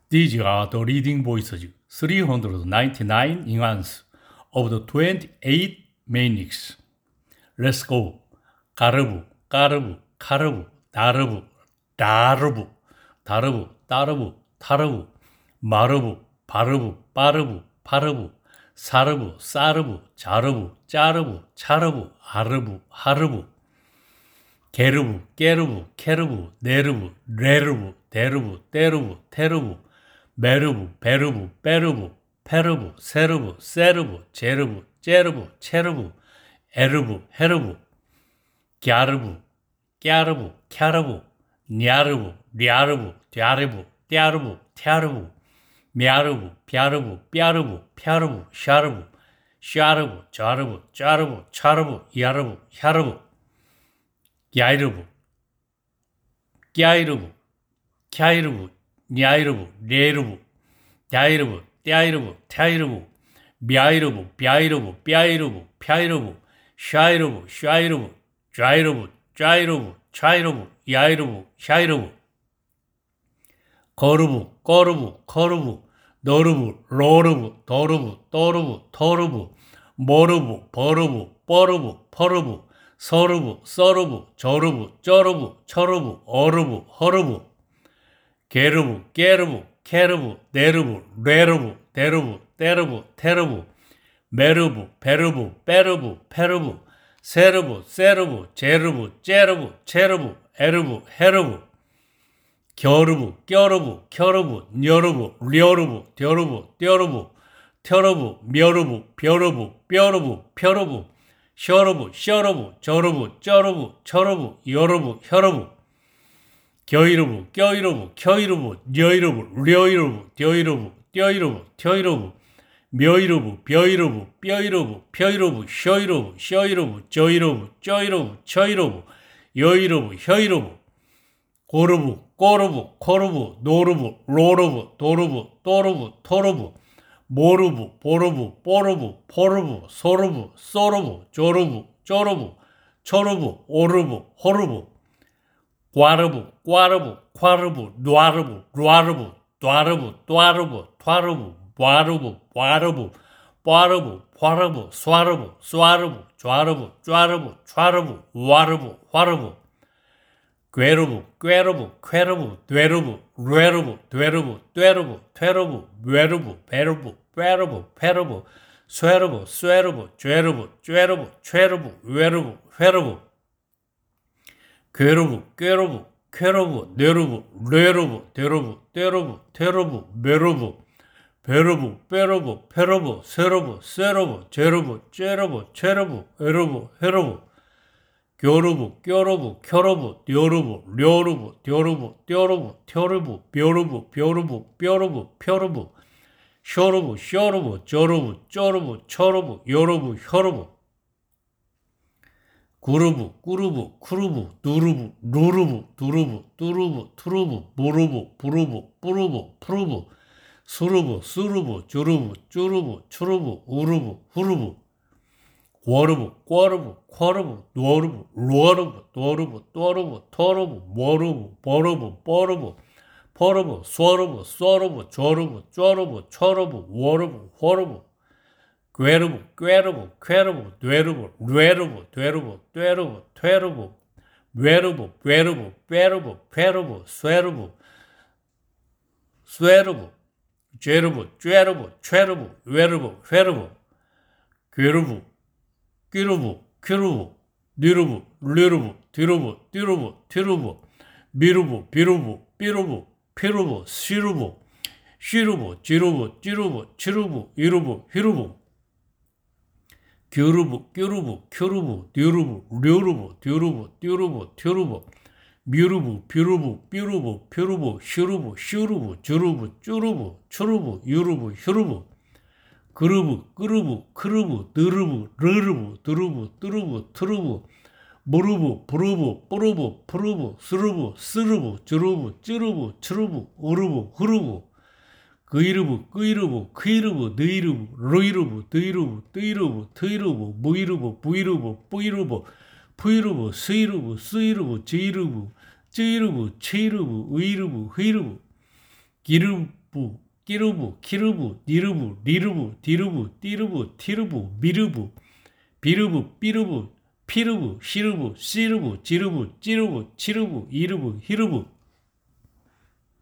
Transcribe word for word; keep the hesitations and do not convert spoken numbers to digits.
These are the leading voices, three hundred ninety-nine nuances of the twenty-eight meanings. Let's go. 가르부, 까르부, 카르부, 다르부, 다르부, 다르부, 따르부, 타르부, 마르부, 바르부, 빠르부, 파르부, 사르부, 싸르부, 자르부, 짜르부, 차르부, 아르부, 하르부, 게르부, 깨르부, 캐르부, 네르부, 레르부, 데르부, 때르부, 테르부, 메르부, 베르부, 빼르부, 페르부, 세르부, 세르부, 제르부, 째르부, 체르부, 에르부, 헤르부, 갸르부, 깨르부, 캬르부, 냐르부, 랴르부, 갸르부, 떼르부, 태르부, мя르부, 벼르부, 뼈르부, 펴르부, 샤르부, 샤르부, 자르부, 짜르부, 차르부, 야르부, 샤르부, 야이르부, 꺄이르부, 캬이르부, 냐이르부, 레르부, 야이르부, 떼이르부, 태이르부, мя이르부, 뼈이르부, 뼈이르부, 펴이르부, 샤이르부, 샤이르부, 좌이르부, 좌이르부, 차이르부, 야이르부, 샤이르부, 거르부, 꺼르부, 커르부, 너르부, 로르부, 더르부, 떠르부, 터르부, 머르부, 버르부, 뻐르부, 퍼르부, 서르부, 썰르부, 저르부, 쩌르부, 처르부, 어르부, 허르부, 게르부, 깨르부, 캐르부, 네르부, 레르부, 데르부, 때르부, 테르부, 메르부, 베르부, 빼르부, 페르부, 세르부, 세르부, 제르부, 째르부, 체르부, 에르부, 헤르부, 겨르부, 껴르부, 켜르부, 녀르부, 려르부, 뎌르부, 떼르부, 텨르부, 멸르부, 벼르부, 뼈르부, 펴르부, 셔르부, 셔르부, 저르부, 쩌르부, 처르부, 여르부, 혀르부, 겨이르부, 껴이르부, 켜이르부, 녀이르부, 려이르부, 뎌이르부, 떼이르부, 텨이르부, 묘이르부, 벼이르부, 뼈이르부, 펴이르부, 셔이르부, 셔이르부, 저이르부, 쩌이르부, 처이르부, 여이르부, 혀이르부, 고르부, 꼬르부, 코르부, 노르부, 로르부, 도르부, 또르부, 토르부, 모르부, 보르부, 뽀르부, 포르부, 소르부, 쏘르부, 조르부, 쪼르부, 초르부, 오르부, 호르부, 꽈르부, 꽈르부, 콰르부, 놔르부, 놔르부, 놔르부, ጧ르부, 튀르부, 와르부, 와르부, 꽈르부, 화르부, 쏴르부, 쏴르부, 좌르부, 쫘르부, 촤르부, 와르부, 화르부, 괴르부, 꾀르부, 쾌르부, 뇌르부, 뢰르부, 되르부, 떼르부, 퇴르부, 뇌르부, 베르부, 꾀르부, 페르부, 쇠르부, 쇠르부, 죄르부, 쬐르부, 최르부, 외르부, 회르부, 괴르부, 꾀르부, 쾌르부, 뇌르부, 뢰르부, 데르부, 떼르부, 테르부, 메르부, 베르부, 빼르부, 페르부, 세르부, 쇠르부, 제르부, 쬐르부, 체르부, 에르부, 헤르부, 교르부, 껴르부, 켜르부, 려르부, 려르부, 뎌르부, 떼르부, 텨르부, 벼르부, 벼르부, 뼈르부, 펴르부, 셔르부, 셔르부, 저르부, 쩌르부, 처르부, 여르부, 혀르부, 구르부, 꾸르부, 쿠르부, 누르부, 누르부, 두르부, 뚜르부, 투르부, 모르부, 부르부, 뿌르부, 푸르부, 수르부, 쓰르부, 주르부, 쭈르부, 추르부, 우르부, 후르부, 워르부, 꿔르부, 쿼르부, 누어르부, 루어르부, 누어르부, 또르부, 터르부, 머르부, 버르부, 뻐르부, 퍼르부, 쏘르부, 쏘르부, 조르부, 쪼르부, 처르부, 워르부, 호르부, 괴르부, 꾀르부, 쾌르부, 뇌르부, 뇌르부, 되르부, 떼르부, 퇴르부, 외르부, 외르부, 빼르부, 쾌르부, 쇠르부, 쇠르부, 죄르부, 쬐르부, 최르부, 외르부, 회르부, 괴르부, 끼르부, 퀴르부, 니르부, 르르부, 디르부, 띠르부, 티르부, 미르부, 비르부, 삐르부, 피르부, 시르부, 쉬르부, 지르부, 찌르부, 치르부, 이르부, 히르부, 규르부, 끼르부, 큐르부, 니르부, 르르부, 디르부, 띠르부, 티르부, 미르부, 비르부, 삐르부, 피르부, 시르부, 시르부, 지르부, 쭈르부, 추르부, 유르부, 히르부, 그르부, 끄르부, 크르부, 느르부, 르르부, 드르부, 뜨르부, 트르부, 무르부, 부르부, 뿌르부, 푸르부, 스르부, 스르부, 주르부, 찌르부, 추르부, 우르부, 흐르부, 그이르부, 끄이르부, 크이르부, 느이르부, 르이르부, 드이르부, 뜨이르부, 트이르부, 무이르부, 부이르부, 뿌이르부, 푸이르부, 스이르부, 쓰이르부, 지이르부, 찌이르부, 치이르부, 의이르부, 흐이르부, 기르, 부, 끼르부, 키르부, 니르부, 리르부, 디르부, 띠르부, 티르부, 미르부, 비르부, 삐르부, 피르부, 시르부, 씨르부, 지르부, 찌르부, 치르부, 이르부, 히르부,